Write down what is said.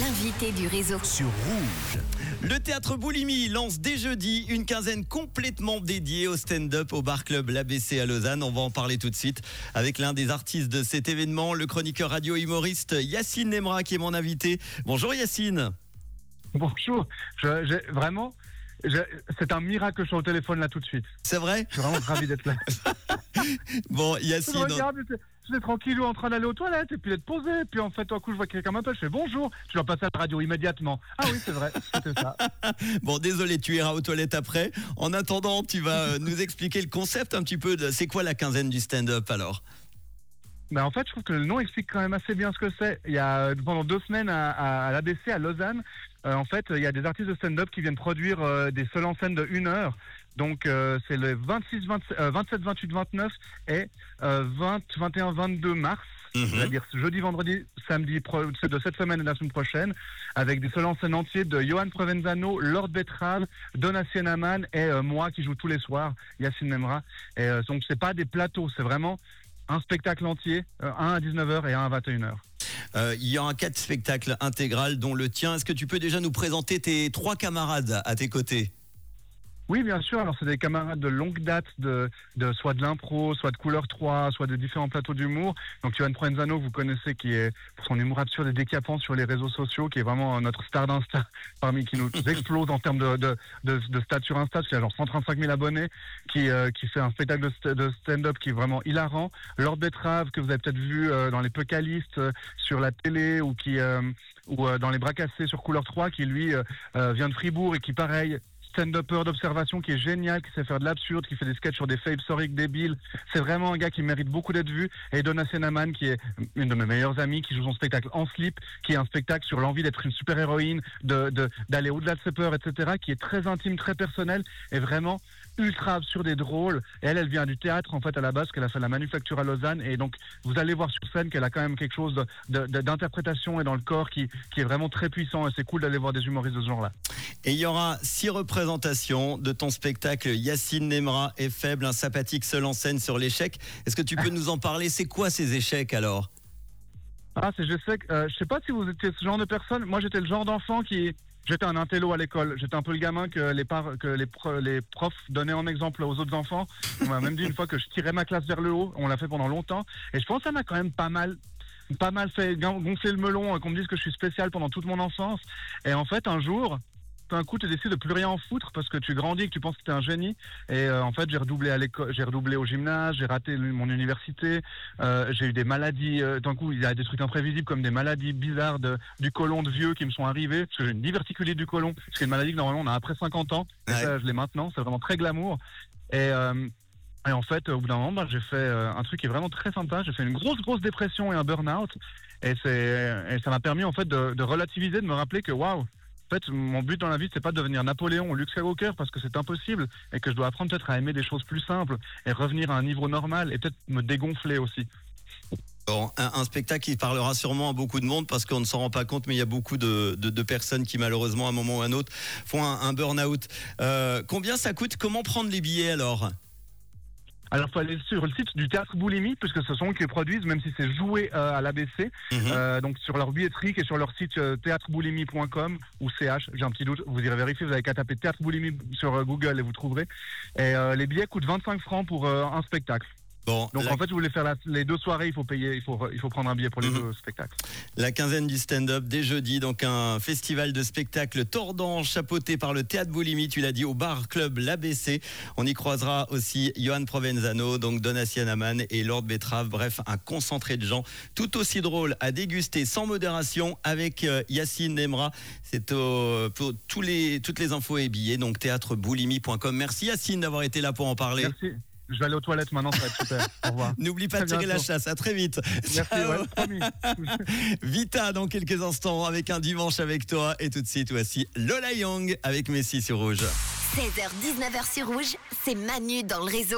l'invité du réseau. Sur Rouge. Le théâtre Boulimie lance dès jeudi une quinzaine complètement dédiée au stand-up au bar club l'ABC à Lausanne. On va en parler tout de suite avec l'un des artistes de cet événement, le chroniqueur radio humoriste Yacine Nemra qui est mon invité. Bonjour Yacine. Bonjour, c'est un miracle que je sois au téléphone là tout de suite. C'est vrai? Je suis vraiment ravi d'être là. Bon Yacine. J'étais tranquille en train d'aller aux toilettes et puis d'être posé. Puis en fait, tout à coup, je vois quelqu'un m'appelle, je fais bonjour. Je dois passer à la radio immédiatement. Ah oui, c'est vrai, c'était ça. Bon, désolé, tu iras aux toilettes après. En attendant, tu vas nous expliquer le concept un petit peu. C'est quoi la quinzaine du stand-up alors? Ben en fait, je trouve que le nom explique quand même assez bien ce que c'est. Il y a pendant 2 semaines à l'ABC à Lausanne, en fait, il y a des artistes de stand-up qui viennent produire des seuls en scène de 1 heure. Donc c'est le 27, 28, 29 et 20, 21, 22 mars. C'est-à-dire jeudi, vendredi, samedi de cette semaine et de la semaine prochaine, avec des seuls en scène entiers de Johan Provenzano, Lord Betrave, Donatien Amann et moi qui joue tous les soirs, Yacine Nemra. Et donc c'est pas des plateaux, c'est vraiment un spectacle entier, un à 19h et un à 21h. Il y a un 4 spectacles intégral dont le tien. Est-ce que tu peux déjà nous présenter tes 3 camarades à tes côtés? Oui, bien sûr. Alors, c'est des camarades de longue date, de soit de l'impro, soit de Couleur 3, soit de différents plateaux d'humour. Donc, Johan Provenzano, vous connaissez, qui est pour son humour absurde et décapant sur les réseaux sociaux, qui est vraiment notre star d'Insta, qui nous explose en termes de stats sur Insta, qui a genre 135 000 abonnés, qui fait un spectacle de stand-up qui est vraiment hilarant. Lord Betrave, que vous avez peut-être vu dans les Pécalistes, sur la télé, ou dans les Bras Cassés sur Couleur 3, qui lui vient de Fribourg et qui, pareil, stand-upper d'observation qui est génial, qui sait faire de l'absurde, qui fait des sketchs sur des faits historiques débiles. C'est vraiment un gars qui mérite beaucoup d'être vu. Et Donatien Amann, qui est une de mes meilleures amies, qui joue son spectacle En Slip, qui est un spectacle sur l'envie d'être une super-héroïne, d'aller au-delà de ses peurs, etc., qui est très intime, très personnel, et vraiment ultra absurde et drôle. Et elle vient du théâtre, en fait, à la base, qu'elle a fait la Manufacture à Lausanne. Et donc, vous allez voir sur scène qu'elle a quand même quelque chose d'interprétation et dans le corps qui est vraiment très puissant. Et c'est cool d'aller voir des humoristes de ce genre-là. Et il y aura 6 représentations de ton spectacle Yacine Nemra est faible, un sympathique seul en scène sur l'échec. Est-ce que tu peux nous en parler? C'est quoi ces échecs alors? Je sais pas si vous étiez ce genre de personne. Moi, j'étais le genre d'enfant j'étais un intello à l'école. J'étais un peu le gamin que les profs donnaient en exemple aux autres enfants. On m'a même dit une fois que je tirais ma classe vers le haut. On l'a fait pendant longtemps. Et je pense que ça m'a quand même pas mal fait gonfler le melon, qu'on me dise que je suis spécial pendant toute mon enfance. Et en fait, un jour, d'un coup, tu décides de plus rien en foutre parce que tu grandis et que tu penses que tu es un génie. Et en fait, j'ai redoublé à l'école, j'ai redoublé au gymnase, j'ai raté mon université, j'ai eu des maladies. D'un coup, il y a des trucs imprévisibles comme des maladies bizarres du côlon de vieux qui me sont arrivées, parce que j'ai une diverticulite du côlon, c'est une maladie que normalement on a après 50 ans. Et ça, je l'ai maintenant, c'est vraiment très glamour. Et en fait, au bout d'un moment, j'ai fait un truc qui est vraiment très sympa. J'ai fait une grosse dépression et un burn-out. Et ça m'a permis en fait de relativiser, de me rappeler que waouh. En fait, mon but dans la vie, c'est pas de devenir Napoléon ou Luke Skywalker parce que c'est impossible et que je dois apprendre peut-être à aimer des choses plus simples et revenir à un niveau normal et peut-être me dégonfler aussi. Bon, un spectacle qui parlera sûrement à beaucoup de monde parce qu'on ne s'en rend pas compte, mais il y a beaucoup de personnes qui malheureusement à un moment ou à un autre font un burn-out. Combien ça coûte? Comment prendre les billets alors? Alors, il faut aller sur le site du théâtre Boulimie, puisque ce sont eux qui le produisent, même si c'est joué à l'ABC. Donc, sur leur billetterie et sur leur site théâtreboulimie.com ou CH, j'ai un petit doute, vous irez vérifier, vous avez qu'à taper Théâtre Boulimie sur Google et vous trouverez. Et les billets coûtent 25 francs pour un spectacle. Bon, donc en fait, vous voulez faire les 2 soirées, il faut prendre un billet pour les 2 spectacles. La quinzaine du stand-up dès jeudi, donc un festival de spectacles tordant, chapeauté par le théâtre Boulimie, tu l'as dit, au bar club l'ABC. On y croisera aussi Johan Provenzano, donc Donatien Amann et Lord Betrave. Bref, un concentré de gens, tout aussi drôle à déguster sans modération avec Yacine Nemra. C'est pour toutes les infos et billets, donc théâtreboulimie.com. Merci Yacine d'avoir été là pour en parler. Merci. Je vais aller aux toilettes maintenant, ça va être super. Au revoir. N'oublie pas de tirer la chasse, à très vite. Merci, ouais, promis. Vita dans quelques instants avec un dimanche avec toi. Et tout de suite, voici Lola Young avec Messi sur Rouge. 16h, 19h sur Rouge, c'est Manu dans le réseau.